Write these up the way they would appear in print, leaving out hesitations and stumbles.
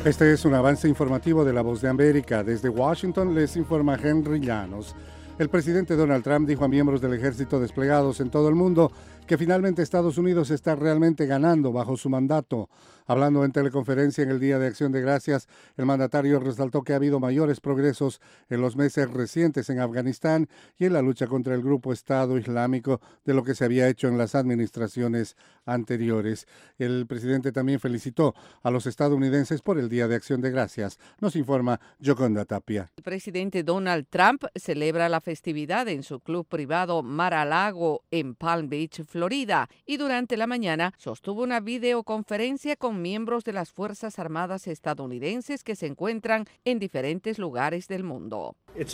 Este es un avance informativo de La Voz de América. Desde Washington les informa Henry Llanos. El presidente Donald Trump dijo a miembros del ejército desplegados en todo el mundo que finalmente Estados Unidos está realmente ganando bajo su mandato. Hablando en teleconferencia en el Día de Acción de Gracias, el mandatario resaltó que ha habido mayores progresos en los meses recientes en Afganistán y en la lucha contra el grupo Estado Islámico de lo que se había hecho en las administraciones anteriores. El presidente también felicitó a los estadounidenses por el Día de Acción de Gracias. Nos informa Yoconda Tapia. El presidente Donald Trump celebra la festividad en su club privado Mar-a-Lago en Palm Beach, Florida, y durante la mañana sostuvo una videoconferencia con miembros de las Fuerzas Armadas estadounidenses que se encuentran en diferentes lugares del mundo.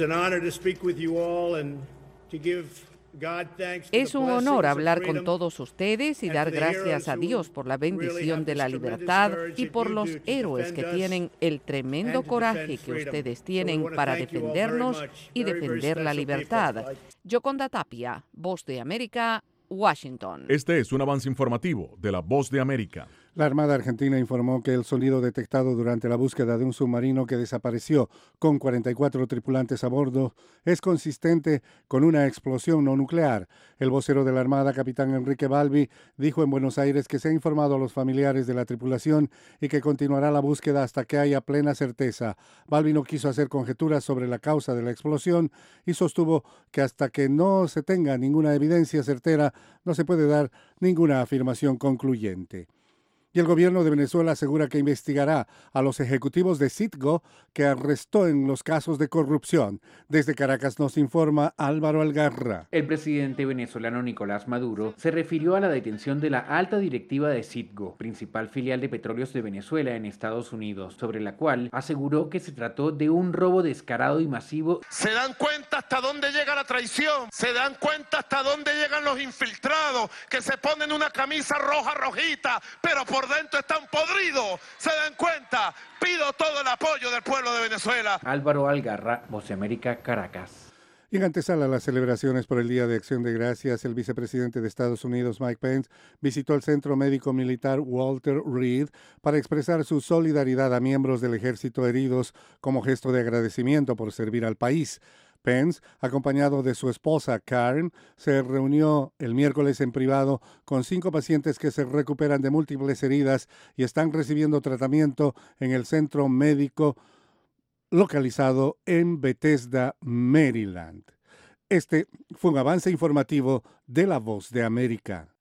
Es un honor hablar con todos ustedes y dar gracias a Dios por la bendición de la libertad y por los héroes que tienen el tremendo coraje que ustedes tienen para defendernos y defender la libertad. Yoconda Tapia, Voz de América, Washington. Este es un avance informativo de La Voz de América. La Armada Argentina informó que el sonido detectado durante la búsqueda de un submarino que desapareció con 44 tripulantes a bordo es consistente con una explosión no nuclear. El vocero de la Armada, capitán Enrique Balbi, dijo en Buenos Aires que se ha informado a los familiares de la tripulación y que continuará la búsqueda hasta que haya plena certeza. Balbi no quiso hacer conjeturas sobre la causa de la explosión y sostuvo que hasta que no se tenga ninguna evidencia certera no se puede dar ninguna afirmación concluyente. Y el gobierno de Venezuela asegura que investigará a los ejecutivos de Citgo que arrestó en los casos de corrupción. Desde Caracas nos informa Álvaro Algarra. El presidente venezolano Nicolás Maduro se refirió a la detención de la alta directiva de Citgo, principal filial de Petróleos de Venezuela en Estados Unidos, sobre la cual aseguró que se trató de un robo descarado y masivo. ¿Se dan cuenta hasta dónde llega la traición? ¿Se dan cuenta hasta dónde llegan los infiltrados que se ponen una camisa roja rojita, pero por dentro están podridos? ¿Se dan cuenta? Pido todo el apoyo del pueblo de Venezuela. Álvaro Algarra, Voz de América, Caracas. Y en antesala a las celebraciones por el Día de Acción de Gracias, el vicepresidente de Estados Unidos, Mike Pence, visitó el Centro Médico Militar Walter Reed para expresar su solidaridad a miembros del ejército heridos como gesto de agradecimiento por servir al país. Pence, acompañado de su esposa Karen, se reunió el miércoles en privado con 5 pacientes que se recuperan de múltiples heridas y están recibiendo tratamiento en el centro médico localizado en Bethesda, Maryland. Este fue un avance informativo de La Voz de América.